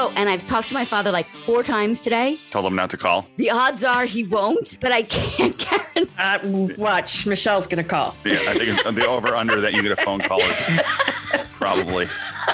Oh, and I've talked to my father like 4 times today. Told him not to call. The odds are he won't, but I can't guarantee. Watch, Michelle's going to call. Yeah, I think the over-under that you get a phone call is probably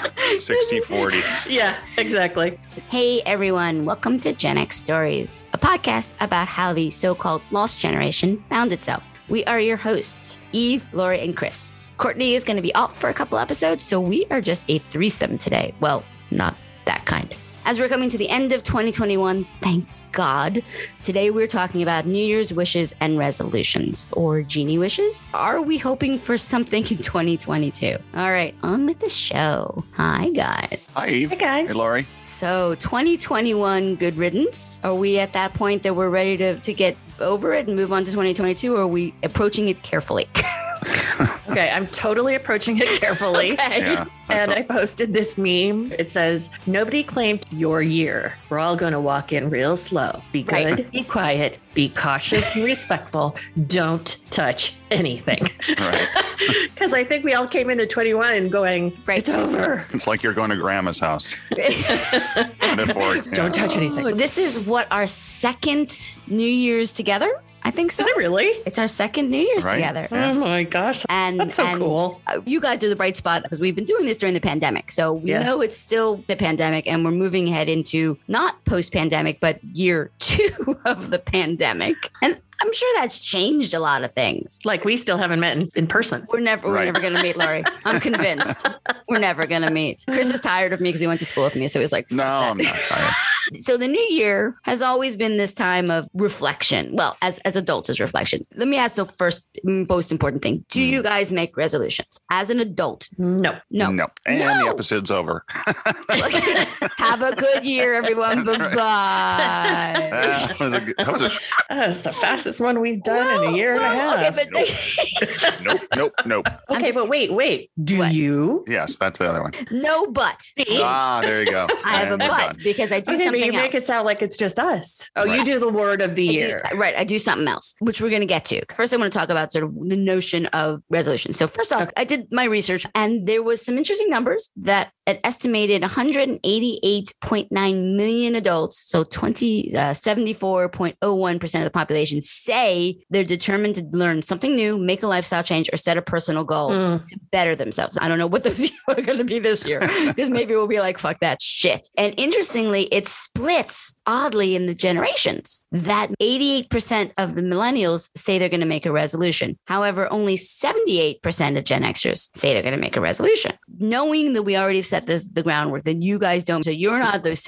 60-40. Yeah, exactly. Hey, everyone. Welcome to Gen X Stories, a podcast about how the so-called lost generation found itself. We are your hosts, Eve, Lori, and Chris. Courtney is going to be off for a couple episodes, so we are just a threesome today. Well, not that kind. As we're coming to the end of 2021, thank God, today we're talking about New Year's wishes and resolutions, or genie wishes. Are we hoping for something in 2022? All right, on with the show. Hi, guys. Hi, Eve. Hey, guys. Hey, Lori. So 2021, good riddance. Are we at that point that we're ready to get over it and move on to 2022, or are we approaching it carefully? Okay, I'm totally approaching it carefully. Okay. Yeah. And I posted this meme. It says, nobody claimed your year. We're all going to walk in real slow. Be good, Right. be quiet, be cautious and respectful. Don't touch anything. Right. Because I think we all came into 21 going, Right. it's over. It's like you're going to grandma's house. Metaphoric. Yeah. Don't touch anything. This is what, our second New Year's together? I think so. Is it really? It's our second New Year's Right. together. Yeah. Oh my gosh. And That's so cool. You guys are the bright spot because we've been doing this during the pandemic. So we Yeah. know it's still the pandemic and we're moving ahead into not post-pandemic, but year 2 of the pandemic. And I'm sure that's changed a lot of things. Like we still haven't met in person. We're never Right. going to meet, Lori. I'm convinced we're never going to meet. Chris is tired of me because he went to school with me. So he's like, No, "Fuck I'm that." not tired. So the new year has always been this time of reflection. Well, as adults, as reflection. Let me ask the first most important thing. Do you guys make resolutions as an adult? No. No. No. And No. the episode's over. Have a good year, everyone. That's right. Bye-bye. That was a That's the fastest one we've done in a year and a half. Okay, but nope. Okay, but wait. Do What? you? Yes, that's the other one. no, but Ah, there you go. I have a And we're but done. because I do Okay, but something you make else. it sound like it's just us. Oh, you Right. do the word of the I do- year. right. I do something else, which we're going to get to. First, I want to talk about sort of the notion of resolution. So first off, I did my research and there was some interesting numbers that an estimated 188.9 million adults, so 74.01% of the population say they're determined to learn something new, make a lifestyle change, or set a personal goal to better themselves. I don't know what those are going to be this year because maybe we'll be like, fuck that shit. And interestingly, it splits oddly in the generations that 88% of the millennials say they're going to make a resolution. However, only 78% of Gen Xers say they're going to make a resolution. Knowing that we already set the groundwork, that you guys don't. So you're not those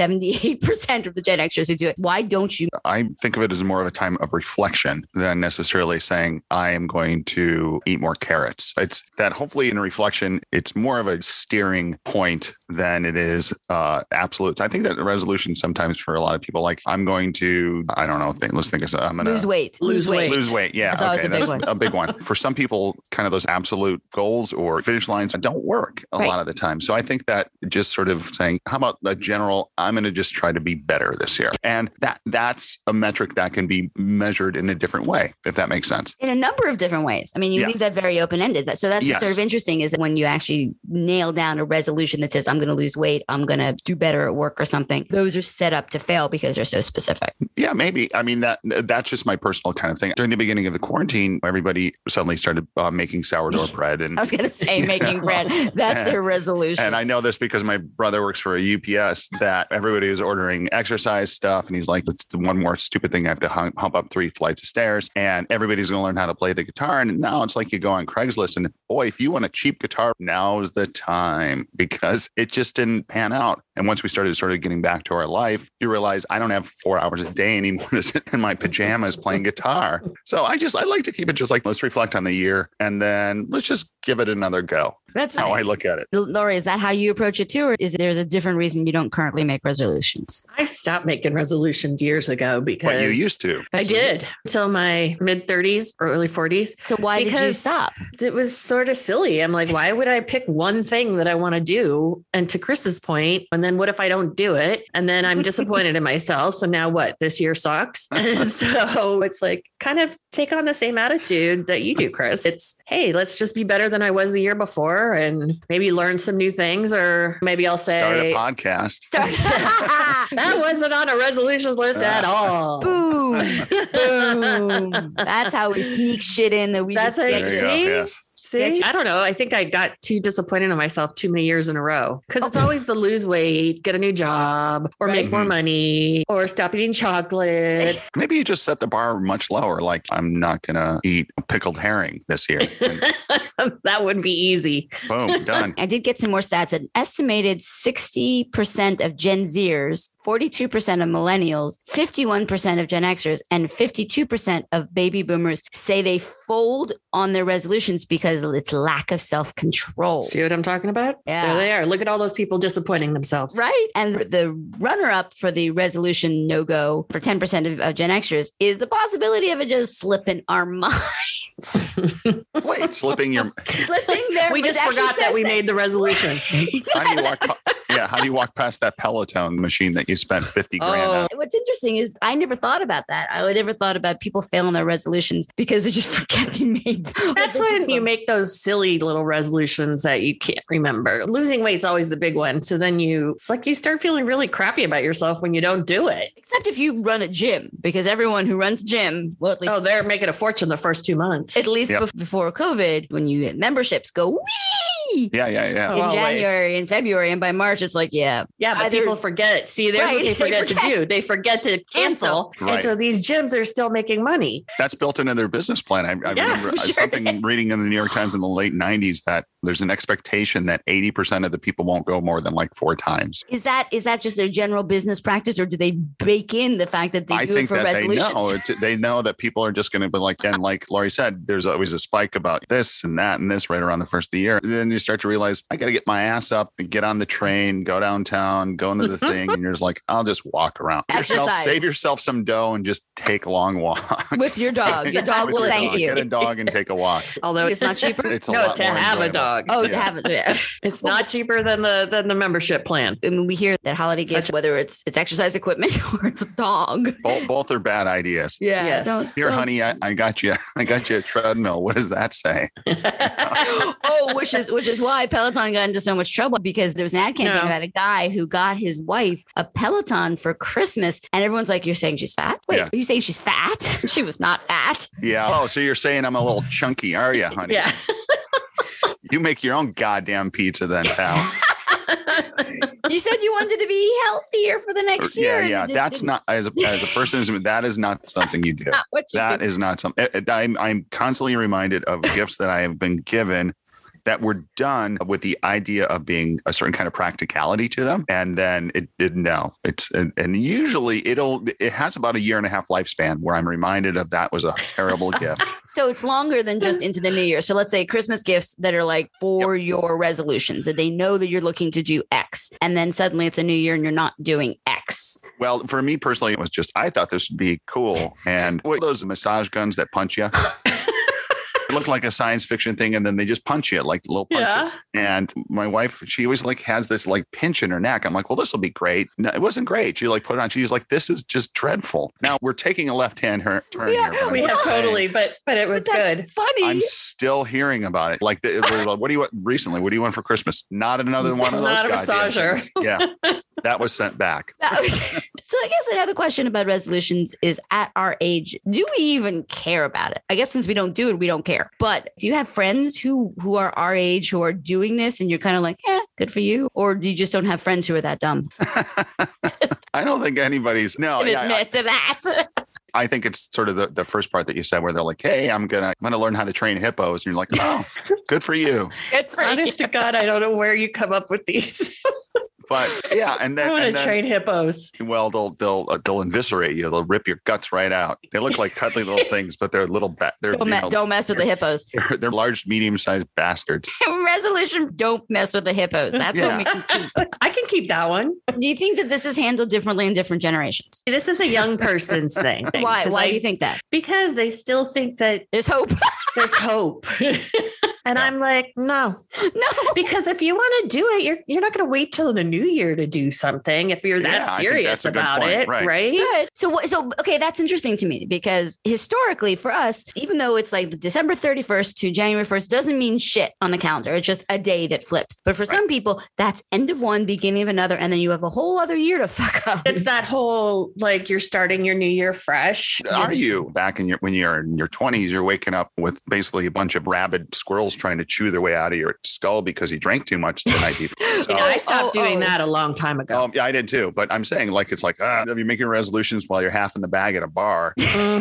78% of the Gen Xers who do it. Why don't you? I think of it as more of a time of reflection than necessarily saying, I am going to eat more carrots. It's that hopefully in reflection, it's more of a steering point than it is absolutes. I think that the resolution sometimes for a lot of people, like I'm going to, I don't know, let's think of, I'm going to Lose weight. Lose weight. lose weight. Yeah. That's always a big one. A big one. For some people, kind of those absolute goals or finish lines don't work a Right. lot of the time. So I think that just sort of saying, how about the general, I'm going to just try to be better this year. And that's a metric that can be measured in a different way, if that makes sense. In a number of different ways. I mean, you Yeah. leave that very open-ended. So that's what's Yes. sort of interesting is that when you actually nail down a resolution that says, I'm going to lose weight, I'm going to do better at work or something, those are set up to fail because they're so specific. Yeah, maybe. I mean, that's just my personal kind of thing. During the beginning of the quarantine, everybody suddenly started making sourdough bread. And I was going to say making bread. That's their resolution. And I know this because my brother works for a UPS, that everybody was ordering exercise stuff. And he's like, it's the one more stupid thing. I have to hump up 3 flights of stairs and everybody's going to learn how to play the guitar. And now it's like you go on Craigslist and boy, if you want a cheap guitar, now's the time because it just didn't pan out. And once we started sort of getting back to our life, you realize I don't have 4 hours a day anymore to sit in my pajamas playing guitar. So I like to keep it just like, let's reflect on the year and then let's just give it another go. That's How I right. look at it. Lori, is that how you approach it too? Or is there a different reason you don't currently make resolutions? I stopped making resolutions years ago because What you used to. I did until my mid 30s or early 40s. So why did you Because stop? It was sort of silly. I'm like, why would I pick one thing that I want to do? And to Chris's point, and then what if I don't do it? And then I'm disappointed in myself. So now what? This year sucks. And so it's like kind of take on the same attitude that you do, Chris. It's, hey, let's just be better than I was the year before and maybe learn some new things. Or maybe I'll say start a podcast. That wasn't on a resolutions list at all. Boom. Boom. That's how we sneak shit in that we That's just get it. There you go. See? Yes. See, I don't know. I think I got too disappointed in myself too many years in a row because it's always the lose weight, get a new job, or make more money, or stop eating chocolate. Maybe you just set the bar much lower. Like, I'm not going to eat pickled herring this year. And That would be easy. boom, done. I did get some more stats. An estimated 60% of Gen Zers, 42% of millennials, 51% of Gen Xers, and 52% of baby boomers say they fold on their resolutions because it's lack of self-control. See what I'm talking about? Yeah. There they are. Look at all those people disappointing themselves. Right. And the runner-up for the resolution no-go for 10% of Gen Xers is the possibility of it just slipping our minds. Wait, slipping your. Slipping there. We but just it actually forgot that says we made the resolution. How do you walk? How do you walk past that Peloton machine that you spent 50 grand on? What's interesting is I never thought about that. I never thought about people failing their resolutions because they just forget they made them. That's when you make those silly little resolutions that you can't remember. Losing weight's always the big one. So then it's like you start feeling really crappy about yourself when you don't do it. Except if you run a gym, because everyone who runs a gym, well, at least they're making a fortune the first 2 months. at least before COVID, when you get memberships, go wee Yeah. in Always. January and February, and by March it's like Yeah, but either- people forget. See, there's what Right, they forget they to do. They forget to cancel. Right. And so these gyms are still making money. That's built into their business plan. I remember sure something it is. reading in the New York Times in the late 90s that there's an expectation that 80% of the people won't go more than like 4 times. Is that just their general business practice, or do they bake in the fact that they I do think it for that resolutions? they know that people are just going to be like, and like Lori said, there's always a spike about this and that and this right around the first of the year. And then you start to realize I got to get my ass up and get on the train, go downtown, go into the thing. And you're just like, I'll just walk around. Exercise. Save yourself some dough and just take long walks. With your dog. Your dog With will your thank dog. you. Get a dog and take a walk. Although It's not cheaper. It's a no, lot to more have a enjoyable. dog. Oh, Yeah. to have it. Yeah. It's not cheaper than the membership plan. I mean, we hear that holiday gifts, whether it's exercise equipment or it's a dog. Both are bad ideas. Yeah. Yes. Here, honey, I got you. I got you a treadmill. What does that say? which is why Peloton got into so much trouble, because there was an ad campaign about a guy who got his wife a Peloton for Christmas, and everyone's like, "You're saying she's fat? Wait, Yeah. are you saying she's fat? She was not fat." Yeah. Oh, so you're saying I'm a little chunky, are you, honey? Yeah. You make your own goddamn pizza then, pal. You said you wanted to be healthier for the next year. Yeah. and you just That's didn't. not as a person. That is not something you do. Not what you That do. is not something. I'm constantly reminded of gifts that I have been given that were done with the idea of being a certain kind of practicality to them, and then it didn't. No, and usually it has about 1.5 year lifespan where I'm reminded of that was a terrible gift. So it's longer than just into the new year. So let's say Christmas gifts that are like for your resolutions, that they know that you're looking to do X, and then suddenly it's the new year and you're not doing X. Well, for me personally, it was just I thought this would be cool, and what are those massage guns that punch you. It looked like a science fiction thing, and then they just punch you like little punches. Yeah. And my wife, she always like has this like pinch in her neck. I'm like, well, this will be great. No, it wasn't great. She like put it on. She's like, this is just dreadful. Now we're taking a left-hand turn here. but We I'm have just saying, totally, but it was But that's good. funny. I'm still hearing about it. Like, what do you want recently? What do you want for Christmas? Not another one of those. Not a goddamn massager. things. Yeah, that was sent back. So I guess another question about resolutions is, at our age, do we even care about it? I guess since we don't do it, we don't care. But do you have friends who are our age who are doing this and you're kind of like, good for you? Or do you just don't have friends who are that dumb? I don't think anybody's no. Can Yeah, admit to that. I think it's sort of the first part that you said where they're like, hey, I'm gonna learn how to train hippos. And you're like, oh, good for you. Good for Honest to God, I don't know where you come up with these. But yeah, and then I want and to then- train hippos. Well, they'll eviscerate you. They'll rip your guts right out. They look like cuddly little things, but they're little. They're Don't mess with the hippos. they're large, medium-sized bastards. Resolution: don't mess with the hippos. That's what we can keep. I can keep that one. Do you think that this is handled differently in different generations? This is a young person's thing. Why? 'Cause Why do you think that? Because they still think that There's hope. there's hope. And Yeah. I'm like, no, because if you want to do it, you're not going to wait till the new year to do something if you're Yeah, that I think serious that's a good about point, it, right. right? Good. So okay, that's interesting to me because historically for us, even though it's like December 31st to January 1st, doesn't mean shit on the calendar. It's just a day that flips. But for some people, that's end of one, beginning of another, and then you have a whole other year to fuck up. It's that whole like you're starting your new year fresh. Are you back when you're in your 20s, you're waking up with basically a bunch of rabid squirrels trying to chew their way out of your skull because you drank too much the night before. So, I stopped doing that a long time ago. yeah, I did too. But I'm saying like, it's like, you're making resolutions while you're half in the bag at a bar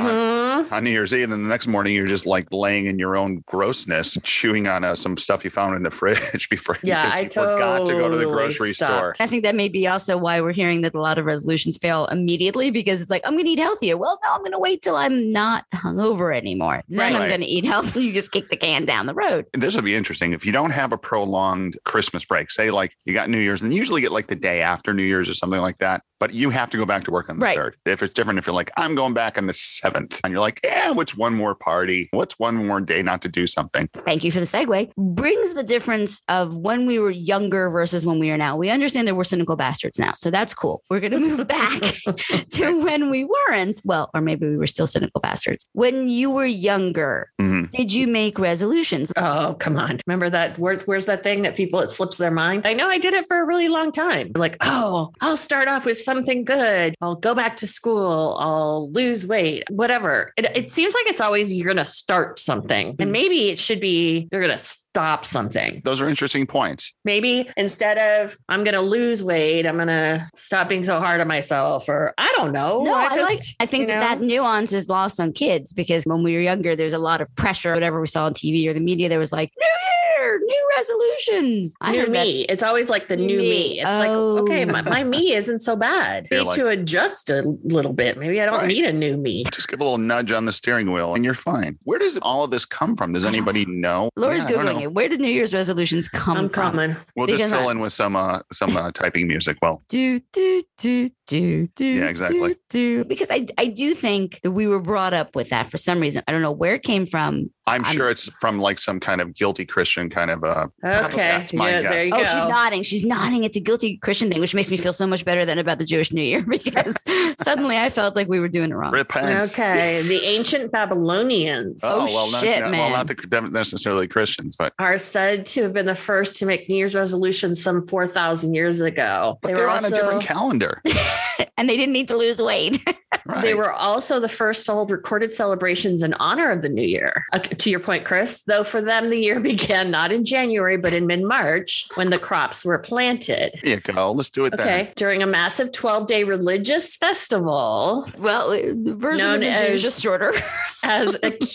on New Year's Eve. And then the next morning, you're just like laying in your own grossness, chewing on some stuff you found in the fridge before you forgot to go to the grocery store. I think that may be also why we're hearing that a lot of resolutions fail immediately because it's like, I'm going to eat healthier. Well, no, I'm going to wait till I'm not hungover anymore. Then I'm going to eat healthy. You just kick the can down the road. This would be interesting. If you don't have a prolonged Christmas break, say like you got New Year's and you usually get like the day after New Year's or something like that, but you have to go back to work on the 3rd. If it's different, if you're like, I'm going back on the 7th and you're like, what's one more party? What's one more day not to do something? Thank you for the segue. Brings the difference of when we were younger versus when we are now. We understand that we're cynical bastards now. So that's cool. We're going to move back to when we weren't. Well, or maybe we were still cynical bastards. When you were younger, did you make resolutions? Oh, come on. Remember that? Where's that thing that it slips their mind? I know I did it for a really long time. Like, I'll start off with something good. I'll go back to school. I'll lose weight, whatever. It seems like it's always you're going to start something. And maybe it should be you're going to stop something. Those are interesting points. Maybe instead of I'm going to lose weight, I'm going to stop being so hard on myself, or I don't know. No, I think that nuance is lost on kids because when we were younger, there's a lot of pressure. Whatever we saw on TV or the media, there was like, New Year, new resolutions. New me. It's always like the new me. It's like, okay, my me isn't so bad. I need to adjust a little bit. Maybe I don't need a new me. Just give a little nudge on the steering wheel and you're fine. Where does all of this come from? Does anybody know? Laura's Googling it. Where did New Year's resolutions come from? We'll just fill in with some typing music. Well, do. Yeah, exactly. Because I do think that we were brought up with that for some reason. I don't know where it came from. I'm sure it's from like some kind of guilty Christian kind of okay. That's my guess. There you go. She's nodding. She's nodding. It's a guilty Christian thing, which makes me feel so much better than about the Jewish New Year because suddenly I felt like we were doing it wrong. Repent. Okay. The ancient Babylonians. Man. Well, not necessarily Christians, but are said to have been the first to make New Year's resolutions some 4,000 years ago. But they're on a different calendar. And they didn't need to lose weight. Right. They were also the first to hold recorded celebrations in honor of the new year. To your point, Chris, though for them, the year began not in January, but in mid-March when the crops were planted. There you go. Let's do it then. Okay. During a massive 12-day religious festival. Well, the version of the Jew is just shorter. As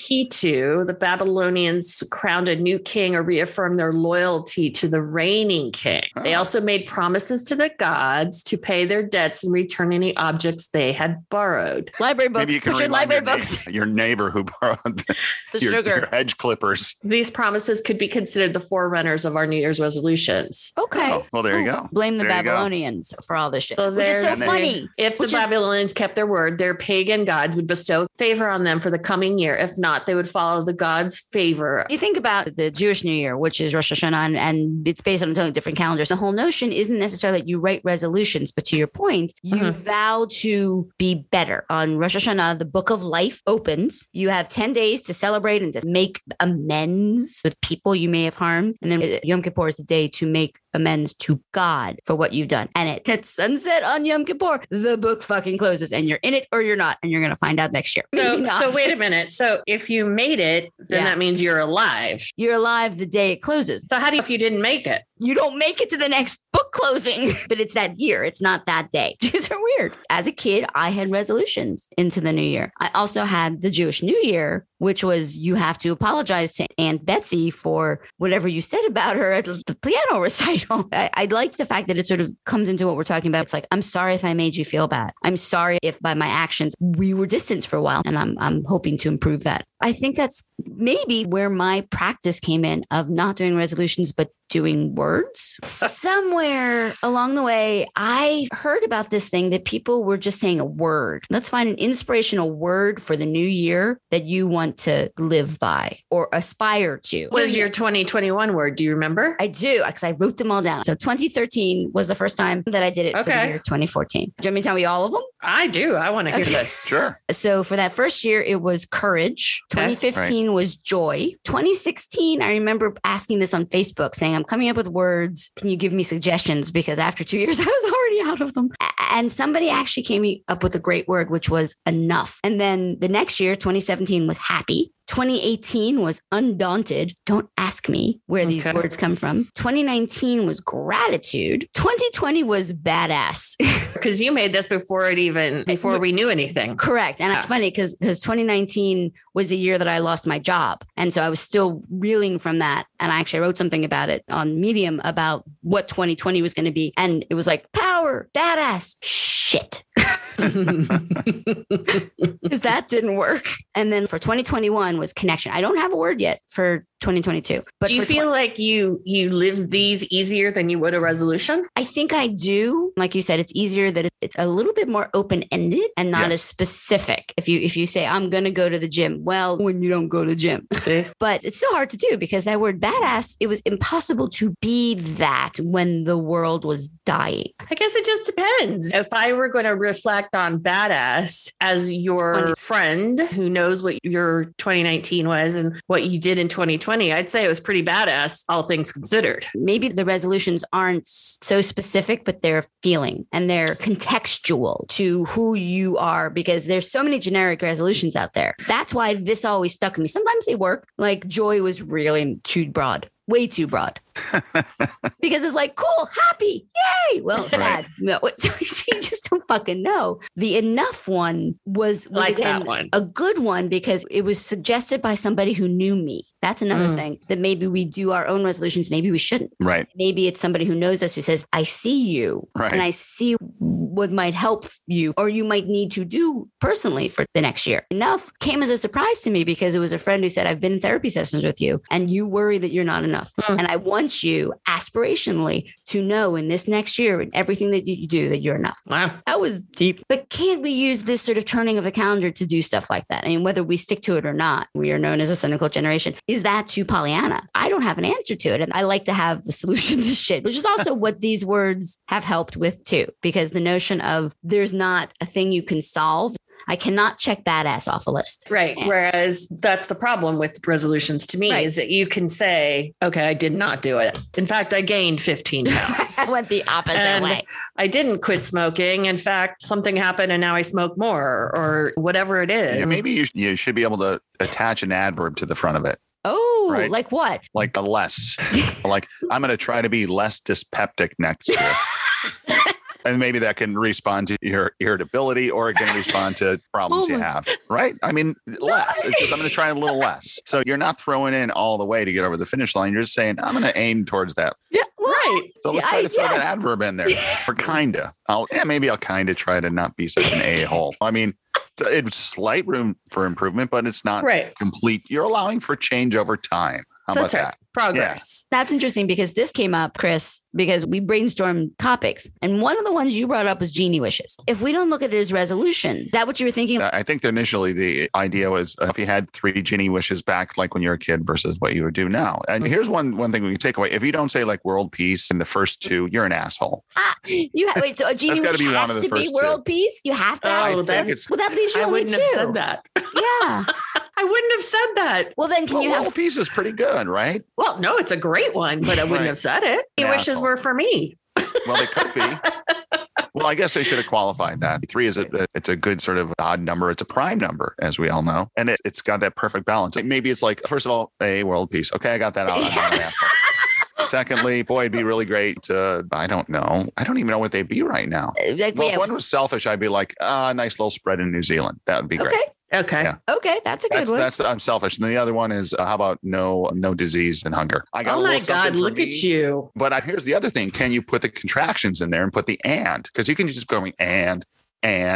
Akitu, the Babylonians crowned a new king or reaffirmed their loyalty to the reigning king. Oh. They also made promises to the gods to pay their debts and return any objects they had borrowed. Library books. Maybe you can library books. Your neighbor who borrowed your hedge clippers. These promises could be considered the forerunners of our New Year's resolutions. Okay. Oh, well, there you go. Blame the Babylonians for all this shit. So which is so funny. If the Babylonians kept their word, their pagan gods would bestow favor on them for the coming year. If not, they would follow the gods' favor. You think about the Jewish New Year, which is Rosh Hashanah, and it's based on totally different calendars. The whole notion isn't necessarily that you write resolutions, but to your point, you vow to be better. On Rosh Hashanah, the book of life opens. You have 10 days to celebrate and to make amends with people you may have harmed. And then Yom Kippur is the day to make amends to God for what you've done. And at sunset on Yom Kippur, the book fucking closes and you're in it or you're not. And you're going to find out next year. So wait a minute. So if you made it, then that means you're alive. You're alive the day it closes. So how do you, if you didn't make it? You don't make it to the next book closing, but it's that year. It's not that day. These are weird. As a kid, I had resolutions into the new year. I also had the Jewish New Year, which was you have to apologize to Aunt Betsy for whatever you said about her at the piano recital. I like the fact that it sort of comes into what we're talking about. It's like, I'm sorry if I made you feel bad. I'm sorry if by my actions we were distanced for a while, and I'm hoping to improve that. I think that's maybe where my practice came in of not doing resolutions, but doing words. Somewhere along the way, I heard about this thing that people were just saying a word. Let's find an inspirational word for the new year that you want to live by or aspire to. What was your 2021 word? Do you remember? I do, because I wrote them all down. So 2013 was the first time that I did it for the year 2014. Do you want me to tell you all of them? I do. I want to hear this. Sure. So for that first year, it was courage. 2015 was joy. 2016, I remember asking this on Facebook saying, I'm coming up with words. Can you give me suggestions? Because after 2 years, I was already out of them. And somebody actually came up with a great word, which was enough. And then the next year, 2017 was happy. 2018 was undaunted. Don't ask me where these words come from. 2019 was gratitude. 2020 was badass. Because you made this before we knew anything. Correct. And it's funny because 2019 was the year that I lost my job. And so I was still reeling from that. And I actually wrote something about it on Medium about what 2020 was going to be. And it was like power, badass, shit. Because that didn't work. And then for 2021 was connection. I don't have a word yet for 2022. But do you feel like you live these easier than you would a resolution? I think I do. Like you said, it's easier that it's a little bit more open-ended and not as specific. If you say, I'm going to go to the gym, well, when you don't go to the gym. See? But it's still hard to do because that word badass, it was impossible to be that when the world was dying. I guess it just depends. If I were going to reflect on badass as your friend who knows what your 2019 was and what you did in 2020, I'd say it was pretty badass, all things considered. Maybe the resolutions aren't so specific, but they're feeling and they're contextual to who you are because there's so many generic resolutions out there. That's why this always stuck with me. Sometimes they work. Like joy was really too broad. Way too broad. Because it's like, cool, happy, yay. Well, sad. No, you just don't fucking know. The enough one was like again, that one. A good one because it was suggested by somebody who knew me. That's another thing that maybe we do our own resolutions. Maybe we shouldn't. Right. Maybe it's somebody who knows us who says, I see you and I see what might help you or you might need to do personally for the next year. Enough came as a surprise to me because it was a friend who said, I've been in therapy sessions with you and you worry that you're not enough. And I want you aspirationally to know in this next year and everything that you do that you're enough. Wow. That was deep. But can't we use this sort of turning of the calendar to do stuff like that? I mean, whether we stick to it or not, we are known as a cynical generation. Is that too Pollyanna? I don't have an answer to it. And I like to have a solution to shit, which is also what these words have helped with too, because the notion of there's not a thing you can solve. I cannot check badass off a list. Right. Whereas that's the problem with resolutions to me is that you can say, okay, I did not do it. In fact, I gained 15 pounds. I went the opposite way. I didn't quit smoking. In fact, something happened and now I smoke more or whatever it is. Yeah, maybe you should be able to attach an adverb to the front of it. Oh, like what? Like a less. Like, I'm going to try to be less dyspeptic next year. And maybe that can respond to your irritability or it can respond to problems you have, right? I mean, less. It's just, I'm going to try a little less. So you're not throwing in all the way to get over the finish line. You're just saying, I'm going to aim towards that. Yeah, right. So let's try to throw that adverb in there. Or kinda. Maybe I'll kind of try to not be such an a-hole. I mean, it's slight room for improvement, but it's not complete. You're allowing for change over time. How about that? Progress. Yeah. That's interesting because this came up, Chris, because we brainstormed topics. And one of the ones you brought up was genie wishes. If we don't look at it as resolution, is that what you were thinking? I think initially the idea was if you had 3 genie wishes back, like when you're a kid versus what you would do now. And here's one thing we can take away. If you don't say like world peace in the first 2, you're an asshole. Wait, so a genie wish has to be world peace? You have to have that leaves you only 2. I wouldn't have said that. Yeah. I wouldn't have said that. Well, then you have... World peace is pretty good, right? Well, no, it's a great one, but I wouldn't have said it. Your wishes were for me. Well, they could be. Well, I guess they should have qualified that. 3 is it's a good sort of odd number. It's a prime number, as we all know. And it's got that perfect balance. Maybe it's like, first of all, a world peace. Okay, I got that out. I'm not an asshole. Secondly, boy, it'd be really great to, I don't know. I don't even know what they'd be right now. If one was selfish, I'd be like, a nice little spread in New Zealand. That would be great. Okay. Yeah. Okay. That's a good one. I'm selfish. And the other one is how about no disease and hunger? I got oh my God, look at you. But here's the other thing. Can you put the contractions in there and put the and? Because you can just go and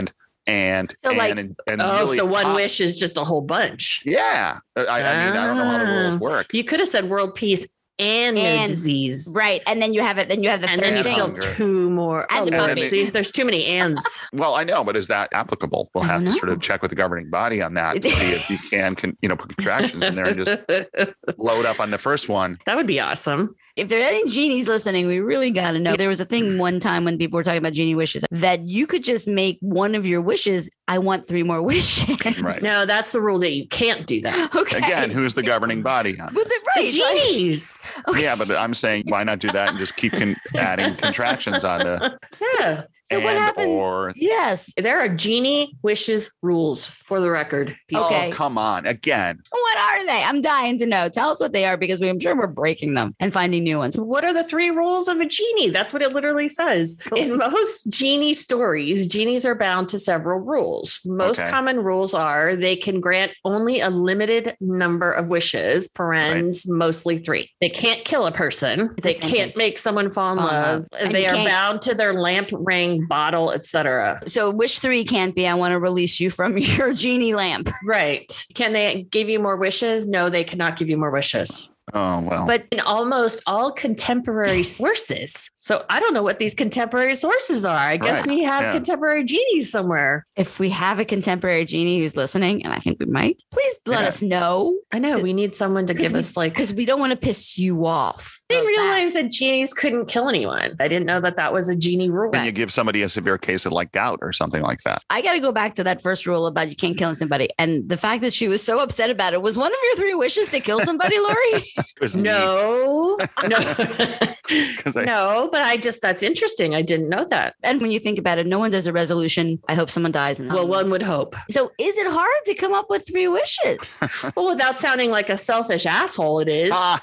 and So, like- and Oh, really so one pop- wish is just a whole bunch. Yeah, I mean, I don't know how the rules work. You could have said world peace and no And- disease. Right. And then you have it. Then you have the And third then you And still thing. hunger. two more. And the Oh, Lord, puppy. see, there's too many ands. Well, I know, but is that applicable? We'll I have don't to sort know. of check with the governing body on that to see if you can put contractions in there and just load up on the first one. That would be awesome. If there are any genies listening, we really got to know. There was a thing one time when people were talking about genie wishes that you could just make one of your wishes. I want 3 more wishes. Right. No, that's the rule that you can't do that. Okay. Again, who's the governing body on But this? right. The genies. Okay. Yeah, but I'm saying why not do that and just keep adding contractions on the Yeah. So what happens? or Yes. There are genie wishes rules for the record. people. Okay. Oh, come on. Again. What are they? I'm dying to know. Tell us what they are because I'm sure we're breaking them and finding new ones. What are the 3 rules of a genie? That's what it literally says. In most genie stories, genies are bound to several rules. Most Okay. common rules are they can grant only a limited number of wishes, parens, mostly 3. They can't kill a person. It's They the same can't thing. make someone fall in Fall in love. love. And They you are can't- bound to their lamp, ring, bottle, etc. So wish 3 can't be I want to release you from your genie lamp. Right. Can they give you more wishes? No, they cannot give you more wishes. Oh, well. But In almost all contemporary sources. So I don't know what these contemporary sources are. I guess Right. we have Yeah. contemporary genies somewhere. if we have a contemporary genie who's listening, and I think we might, please let Yeah. us know I know we need someone to give we- us like. because we don't want to piss you off. I didn't So that- realize that genies couldn't kill anyone. I didn't know that that was a genie rule. When you give somebody a severe case of like gout or something like that. I got to go back to that first rule about you can't kill somebody. And the fact that she was so upset about it was one of your 3 wishes to kill somebody, Lori? It was me, No, no, 'cause I- no. But that's interesting. I didn't know that. And when you think about it, no one does a resolution. I hope someone dies. And Well, one would hope. So is it hard to come up with 3 wishes? Well, without sounding like a selfish asshole, it is. Ah,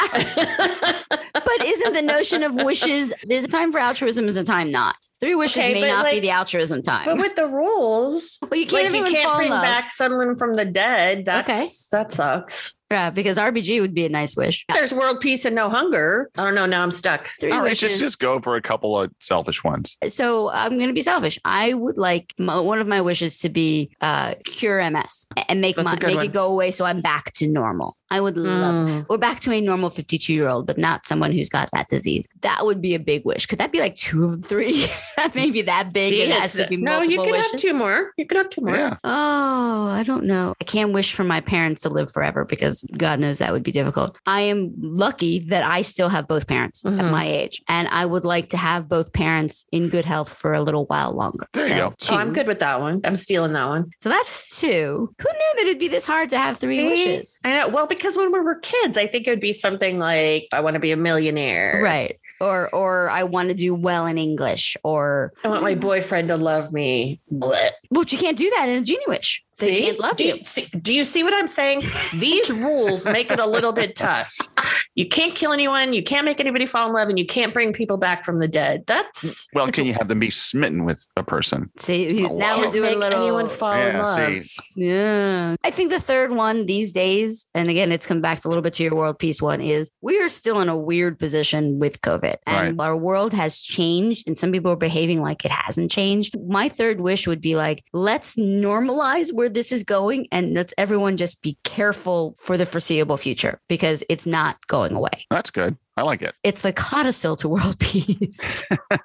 But isn't the notion of wishes, there's a time for altruism, there's a time not. 3 wishes Okay, may but not be like- the altruism time. But with the rules, Well, you can't like you everyone can't fall in bring love. back someone from the dead. That sucks. Yeah, because RBG would be a nice wish. There's world peace and no hunger. I don't know. Now I'm stuck. 3 all right, wishes. just go for a couple of selfish ones. So I'm going to be selfish. I would like one of my wishes to be cure MS and make That's a good one. it go away so I'm back to normal. I would love or back to a normal 52-year-old, but not someone who's got that disease. That would be a big wish. Could that be like 2 of the 3? That may be that big. See, It has it's- to be no, multiple you can wishes. have 2 more. You can have 2 more. Yeah. Oh, I don't know. I can't wish for my parents to live forever because God knows that would be difficult. I am lucky that I still have both parents at Mhm. my age, and I would like to have both parents in good health for a little while longer. There you go. Two. Oh, I'm good with that one. I'm stealing that one. So that's 2. Who knew that it'd be this hard to have 3 wishes? I know. Well, because when we were kids, I think it would be something like, I want to be a millionaire. Right. Or I want to do well in English, or I want my boyfriend to love me. Blech. but you can't do that in a genie wish. They can't love you. Do you see what I'm saying? These rules make it a little bit tough. You can't kill anyone. You can't make anybody fall in love, and you can't bring people back from the dead. That's Well, can you have them be smitten with a person? See, Oh, now wow. we're doing a make little. anyone fall in Yeah, love. see. Yeah. I think the third one these days, and again, it's come back a little bit to your world peace one, is we are still in a weird position with COVID. And our world has changed, and some people are behaving like it hasn't changed. My third wish would be like, let's normalize where this is going, and let's everyone just be careful for the foreseeable future because it's not going away. That's good. I like it. It's the codicil to world peace.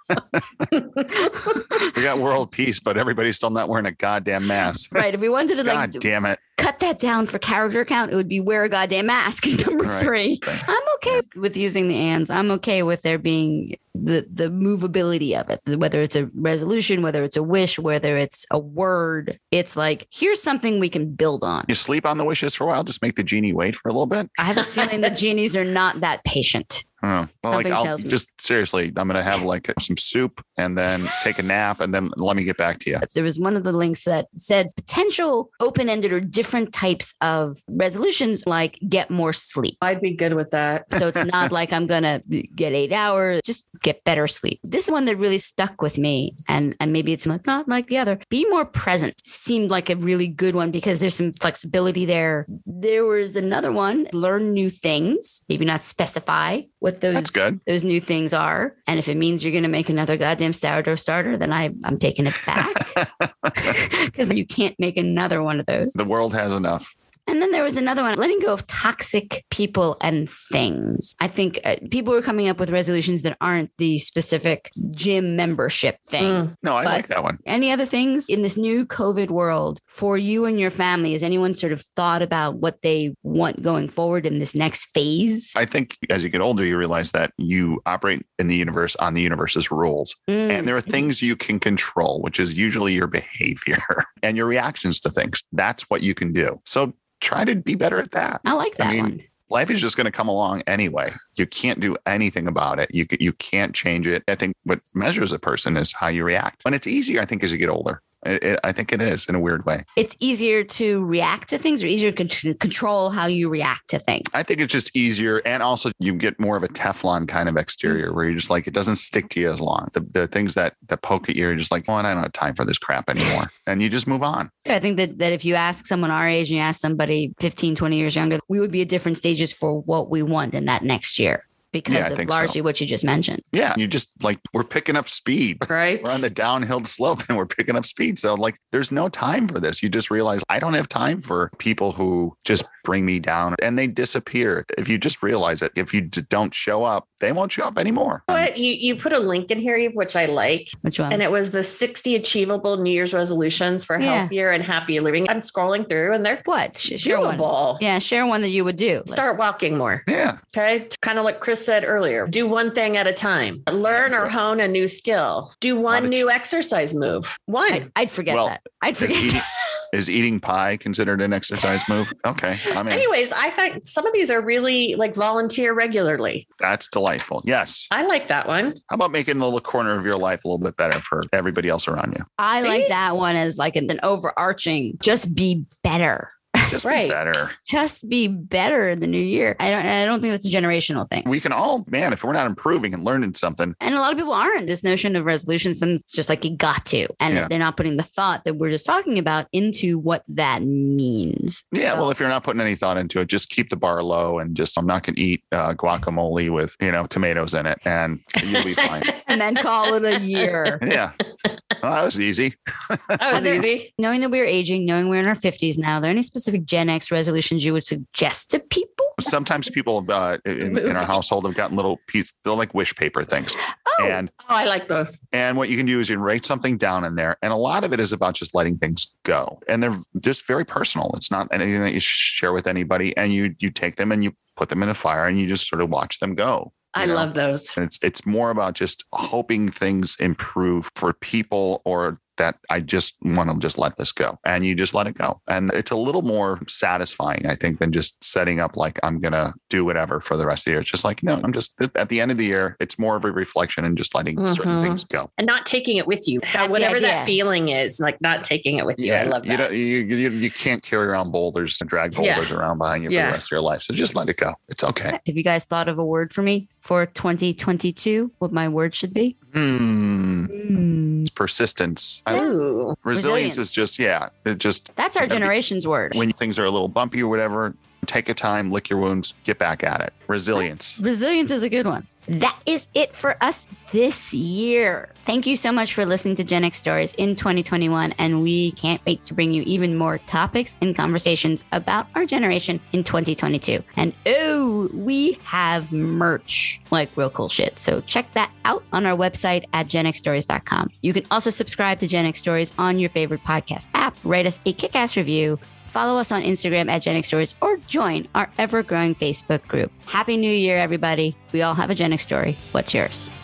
We got world peace, but everybody's still not wearing a goddamn mask. Right. If we wanted to God like damn it. cut that down for character count, it would be wear a goddamn mask is number Right. 3. Right. I'm okay with using the ands. I'm okay with there being the movability of it, whether it's a resolution, whether it's a wish, whether it's a word. It's like, here's something we can build on. You sleep on the wishes for a while, just make the genie wait for a little bit. I have a feeling the genies are not that patient. Oh, well, like Something I'll tells me. just seriously, I'm gonna have like some soup and then take a nap and then let me get back to you. There was one of the links that said potential open-ended or different types of resolutions, like get more sleep. I'd be good with that. So it's not like I'm going to get 8 hours. Just get better sleep. This is one that really stuck with me. And maybe it's not like the other. Be more present seemed like a really good one because there's some flexibility there. There was another one, learn new things, maybe not specify what those new things are. And if it means you're going to make another goddamn sourdough starter, then I'm taking it back because you can't make another one of those. The world has enough. And then there was another one, letting go of toxic people and things. I think people are coming up with resolutions that aren't the specific gym membership thing. No, I like that one. Any other things in this new COVID world for you and your family? Has anyone sort of thought about what they want going forward in this next phase? I think as you get older, you realize that you operate in the universe on the universe's rules. And there are things you can control, which is usually your behavior and your reactions to things. That's what you can do. So try to be better at that. I like that one. Life is just going to come along anyway. You can't do anything about it. You can't change it. I think what measures a person is how you react. And it's easier, I think, as you get older. I think it is in a weird way. It's easier to react to things or easier to control how you react to things? I think it's just easier. And also you get more of a Teflon kind of exterior where you're just like, it doesn't stick to you as long. The things that poke at you, you're just like, oh, I don't have time for this crap anymore. And you just move on. I think that if you ask someone our age and you ask somebody 15, 20 years younger, we would be at different stages for what we want in that next year. Because of largely what you just mentioned. Yeah. You just like, we're picking up speed. Right. We're on the downhill slope and we're picking up speed. So like, there's no time for this. You just realize I don't have time for people who just bring me down and they disappear. If you just realize it, if you don't show up, they won't show up anymore. But you put a link in here, Eve, which I like. Which one? And it was the 60 achievable New Year's resolutions for healthier and happier living. I'm scrolling through and they're share doable. One. Yeah. Share one that you would do. Start walking more. Yeah. Okay. Kind of like Chris said earlier, do one thing at a time, learn or hone a new skill, do one new exercise move. I'd forget that. I'd forget. Is eating pie considered an exercise move? Okay. Anyways, I think some of these are really like volunteer regularly. That's delightful. Yes. I like that one. How about making the little corner of your life a little bit better for everybody else around you? I like that one as like an overarching, just be better. Just be better. Just be better in the new year. I don't think that's a generational thing. We can all, if we're not improving and learning something. And a lot of people aren't. This notion of resolutions, it's just like you got to. And they're not putting the thought that we're just talking about into what that means. Yeah. Well, if you're not putting any thought into it, just keep the bar low and I'm not going to eat guacamole with, tomatoes in it and you'll be fine. And then call it a year. Yeah. Well, that was easy. That was easy. Knowing that we're aging, knowing we're in our 50s now, are there any specific Gen X resolutions you would suggest to people? Sometimes people in our household have gotten little pieces, they're like wish paper things. Oh, I like those. And what you can do is you can write something down in there. And a lot of it is about just letting things go. And they're just very personal. It's not anything that you share with anybody. And you take them and you put them in a fire and you just sort of watch them go. I love those. And it's more about just hoping things improve for people or that I just want to just let this go and you just let it go. And it's a little more satisfying, I think, than just setting up like, I'm going to do whatever for the rest of the year. It's just like, no, I'm just at the end of the year, it's more of a reflection and just letting certain things go. And not taking it with you. Whatever that feeling is, like not taking it with you. I love that. You can't carry around boulders and drag boulders around behind you for the rest of your life. So just let it go. It's okay. Have you guys thought of a word for me for 2022? What my word should be? Persistence. Ooh. Resilience is just, that's our generation's word. When things are a little bumpy or whatever, take a time, lick your wounds, get back at it. Resilience. Resilience is a good one. That is it for us this year. Thank you so much for listening to Gen X Stories in 2021. And we can't wait to bring you even more topics and conversations about our generation in 2022. And we have merch, like real cool shit. So check that out on our website at genxstories.com. You can also subscribe to Gen X Stories on your favorite podcast app. Write us a kick-ass review. Follow us on Instagram at Gen X Stories or join our ever-growing Facebook group. Happy New Year, everybody. We all have a Gen X story. What's yours?